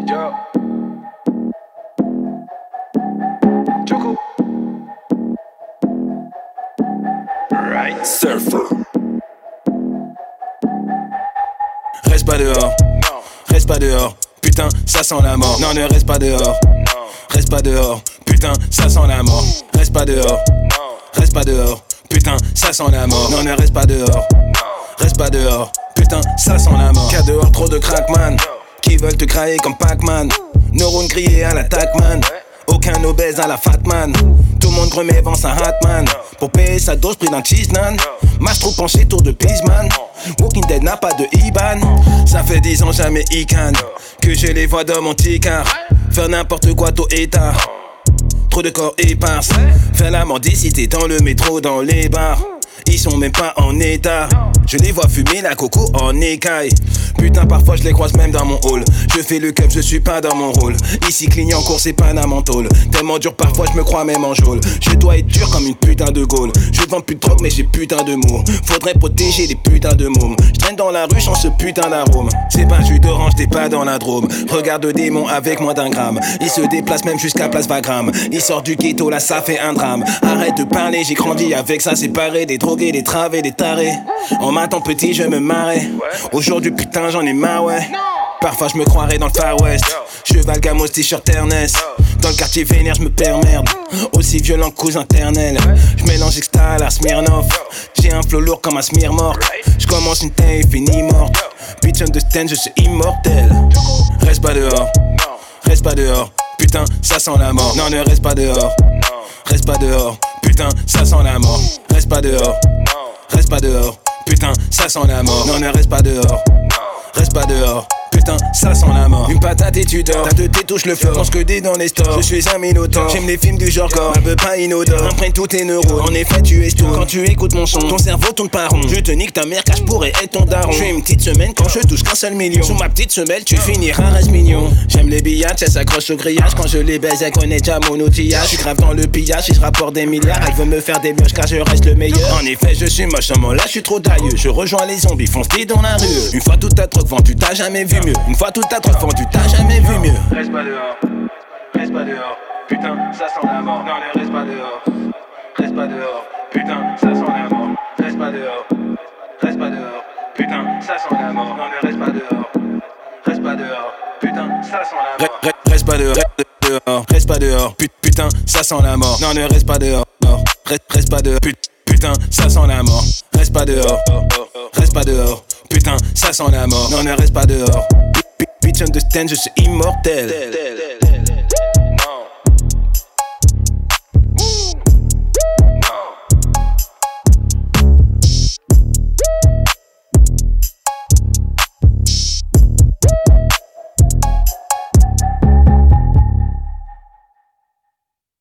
Yo. Choco. Right. Surfer. Reste pas dehors, Non. reste pas dehors, putain, ça sent la mort. Non, ne reste pas dehors, Non. reste pas dehors, putain, ça sent la mort. Reste pas dehors, Non. reste pas dehors, putain, ça sent la mort. Non, ne reste pas dehors, Non. reste pas dehors, putain, ça sent la mort. Qu'à dehors trop de crackman, qui veulent te crailler comme Pac-Man. Neurones grillés à l'attaque man, aucun obèse à la Fatman. Tout le monde remet vend sa Hatman. Pour payer sa dose, prix d'un cheese nan. Match trop penché, tour de Pisman. Walking Dead n'a pas de IBAN. Ça fait 10 ans jamais Ican que je les vois dans mon ticard. Faire n'importe quoi tôt et tard. Trop de corps éparses. Faire la mendicité dans le métro, dans les bars. Ils sont même pas en état. Je les vois fumer la coco en écaille. Putain, parfois je les croise même dans mon hall. Je fais le keuf, je suis pas dans mon rôle. Ici, Clignancourt, c'est pas mon tôle. Tellement dur, parfois je me crois même en geôle. Je dois être dur comme une putain de Gaulle. Je vends plus de drogue, mais j'ai putain de mots. Faudrait protéger les putains de mômes. Je traîne dans la rue, change ce putain d'arôme. C'est pas jus d'orange, t'es pas dans la Drôme. Regarde le démon avec moins d'un gramme. Il se déplace même jusqu'à Place Wagram. Il sort du ghetto, là ça fait un drame. Arrête de parler, j'ai grandi avec ça séparé. Des drogués, des través, des tarés. En m'attendant petit, je me marrais. Aujourd'hui, putain, j'en ai marre, ouais. Parfois, je me croirais dans le Far West. Cheval gamos, t-shirt Ernest. Dans le quartier vénère, je me perds merde. Aussi violent que cousin ternel. Je mélange extra à la Smirnoff. J'ai un flow lourd comme un Smirmort. Je commence une taille et finis morte. Bitch understand, je suis immortel. Reste pas dehors, reste pas dehors. Putain, ça sent la mort. Non, ne reste pas dehors, reste pas dehors. Putain, ça sent la mort. Reste pas dehors, reste pas dehors. Putain, ça sent la mort. Non, ne reste pas dehors, reste pas dehors. Putain, ça sent la mort. Une patate et tu dors. T'as de tes touches le fort. Pense que des dans les stores. Je suis un minotaure. J'aime les films du genre gore. Un peu pas inodore. Imprègne tous tes neurones. En effet, tu es stone. Quand tu écoutes mon son, ton cerveau tourne pas rond. Je te nique ta mère car je pourrais être ton daron. Je fais une petite semaine quand je touche qu'un seul million. Sous ma petite semelle, tu finiras reste mignon. J'aime les billets, elles s'accrochent au grillage. Quand je les baise, elle connaît déjà mon outillage. Je suis grave dans le pillage. Si je rapporte des milliards, elle veut me faire des mioches car je reste le meilleur. En effet, je suis moche. Seulement là, je suis trop tailleux. Je rejoins les zombies, fonce-t-ils dans la rue. Une fois toute ta drogue vendue, t'as jamais vu mieux. Une fois toute ta drogue vendue, t'as jamais vu mieux. Reste pas dehors, reste pas dehors. Putain, ça sent la mort. Non, ne reste pas dehors, reste pas dehors. Putain, ça sent la mort. Reste pas dehors, reste pas dehors. Putain, ça sent la mort. Non, ne reste pas dehors, reste pas dehors. Putain, ça sent la mort. Reste pas dehors, reste pas dehors. Putain, ça sent la mort. Non, ne reste pas dehors, reste pas dehors. Putain, ça sent la mort. Reste pas dehors, reste pas dehors. Putain, ça sent la mort. Non, ne reste pas dehors. Bitch understand, je suis immortel.